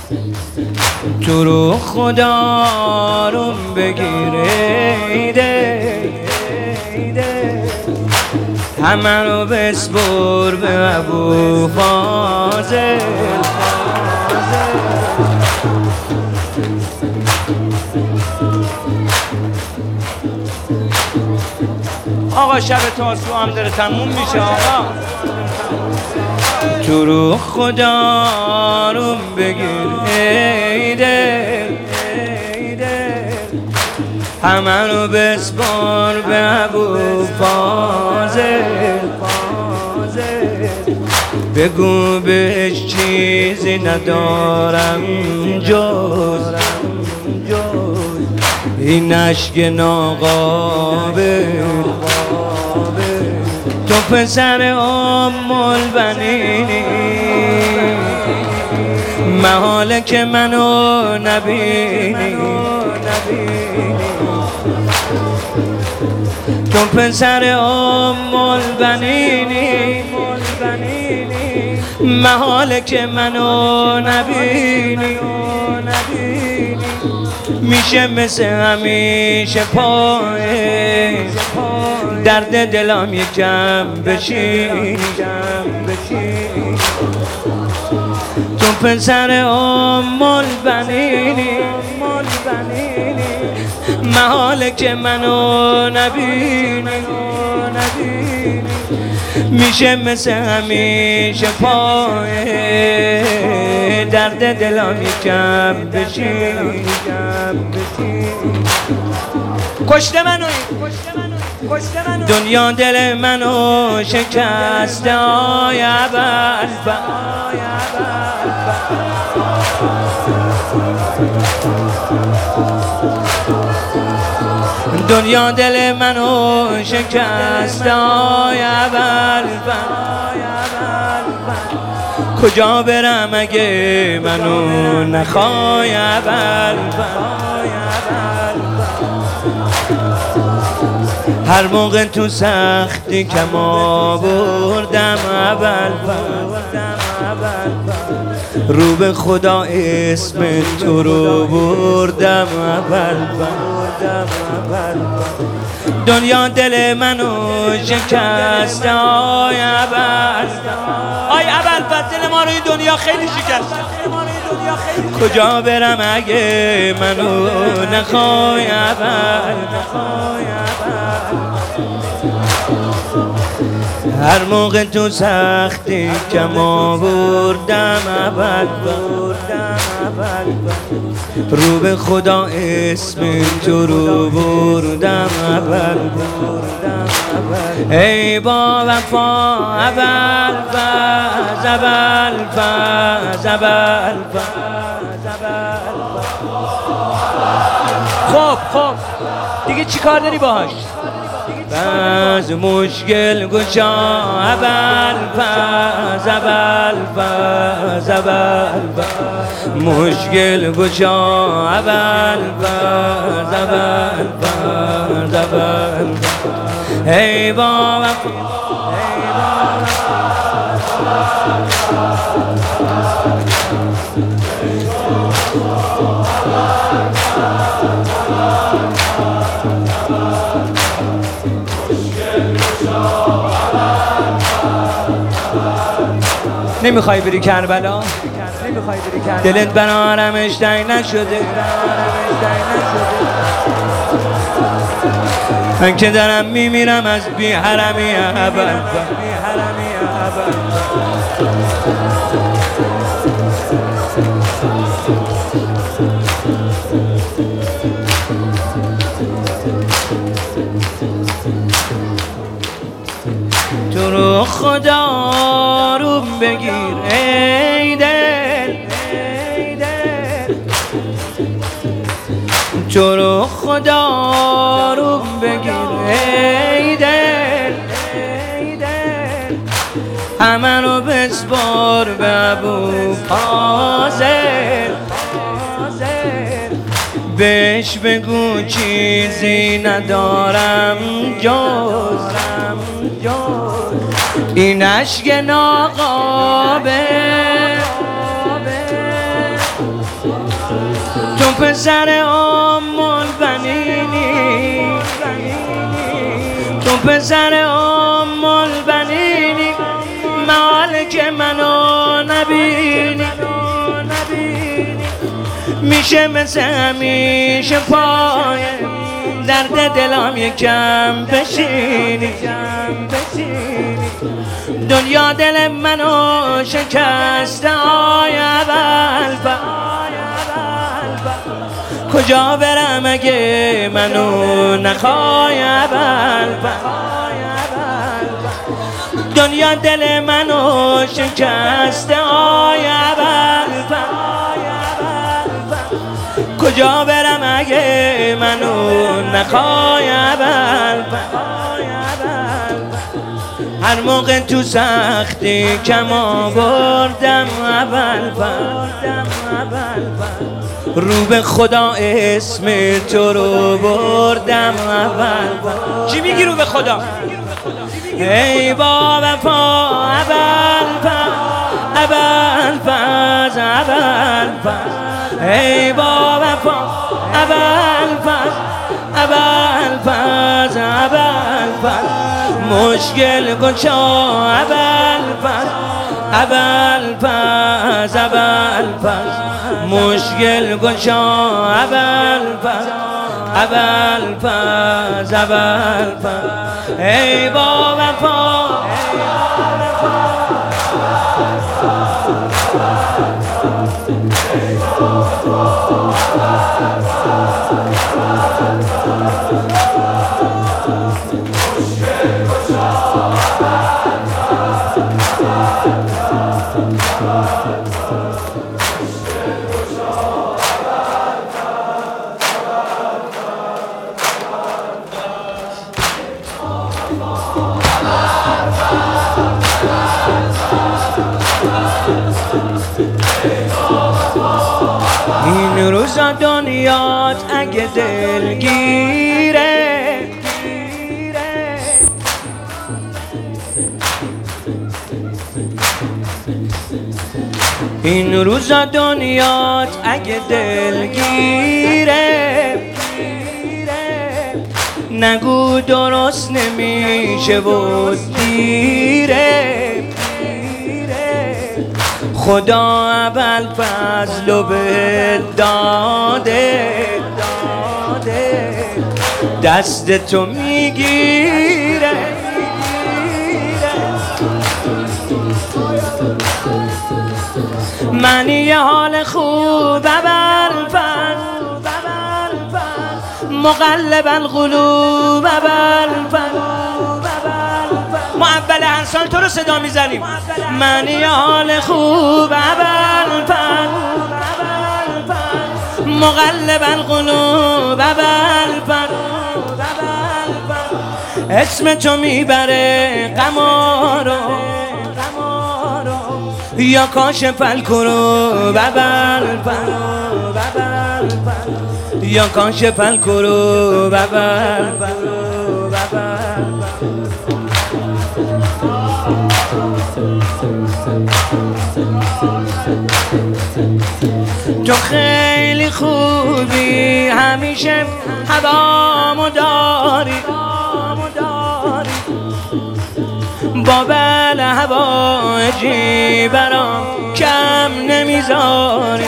تو رو خدا رو بگیره همه رو بسپر به ابو فاضل. آقا شب تاسو هم داره تموم میشه آقا. تو رو خدا رو بگیر ای دل همه رو بسپار به ابو فاضل. بگو بهش چیزی ندارم جز این اشک ناقابل. تو پسر ام البنینی محاله که منو نبینی. تو پسر ام البنینی محاله که منو نبینی. میشه مثل همیشه پای درد دلم یکم بشین. تو پسر ام البنینی محاله که منو نبینی. میشه مثل همیشه پای درد دلم یکم بشین. کشته منو دنیا دل منو شکسته آی ابوالفضل. دنیا دل منو شکسته آی ابوالفضل. کجا برم اگه منو نخوای ابوالفضل. هر موقع تو سختی کم آوردم ابوالفضل. رو به خدا اسم تو رو بردم ابوالفضل. دنیا دل منو شکست آی ابوالفضل. آی ابوالفضل دل ما روی دنیا خیلی شکست. کجا برم اگه منو نخوای ابوالفضل. هر موقع تو سختی کم آوردم ابوالفضل. رو به خدا اسم تو رو بردم ابوالفضل. ای با وفا ابوالفضل ابوالفضل. خب دیگه چی کار داری باهاش؟ باز مشکل گشا ابوالفضل. مشکل گشا ابوالفضل. ای با نمیخوای بری کربلا؟ دلت برارمش تنگ نشده؟ من که دارم میمیرم از بی حرمی ابوالفضل. تو رو خدا رو بگیر ای دل تو رو خدا رو بگیر ای دل همه رو بسپار به ابو فاضل. بهش بگو چیزی ندارم جز این اشک ناقابل. پسر ام البنینی، تو پسر ام البنینی، محال که منو نبینی. میشه مثل همیشه پای درد دلم یکم بشینی. دنیا دل منو شکسته آی ابوالفضل، کجا برم اگه منو نخوای ابوالفضل. دنیا دل منو شکسته آی ابوالفضل، کجا برم اگه منو نخوای ابوالفضل. هر موقع تو سختی کم آوردم ابوالفضل، رو به خدا اسم تو رو بردم ابوالفضل. چی میگی رو به خدا؟ ای با وفا ابوالفضل، ابوالفضل، ابوالفضل، ای با وفا ابوالفضل، ابوالفضل، ابوالفضل، مشکل گشا ابوالفضل، ابوالفضل، ابوالفضل، مشکل گشا ابوالفضل، ابوالفضل، ابوالفضل، ای با وفا. این روزا دنیات اگه دلگیره، این روزا دنیات اگه دلگیره، نگو درست نمیشه و دیره. خدا ابوالفضل رو به داده، دست تو میگیره. من یه حال خوب ابوالفضل، مقلب القلوب ابوالفضل، ما اول هر سال تو رو صدا میزنیم. من یه حال خوب ابوالفضل، مقلب القلوب ابوالفضل، اسم تو میبره قمارو یا کاشف الکروب ابوالفضل، یا کاشف الکروب ابوالفضل. تو خیلی خوبی، همیشه هوامو داری، با بل هوایجی برام کم نمیذاری.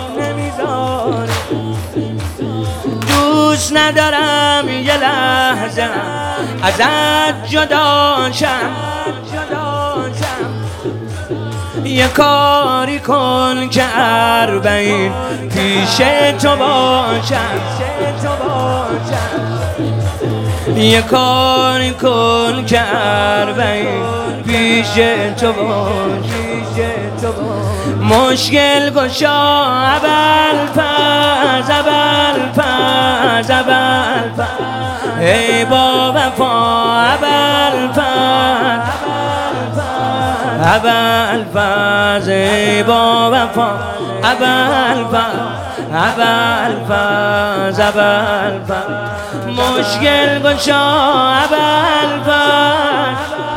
دوست ندارم یه لحظه ازت جدا شم، یه کاری کن که اربعین پیش تو باشم، یه کاری کن که اربعین پیش تو باشم. مشکل گشا ابوالفضل، ابوالفضل، ابوالفضل، ای با وفا ابوالفضل، ابوالفضل، ای با وفا ابوالفضل، ابوالفضل، ابوالفضل، مشکل گشا ابوالفضل.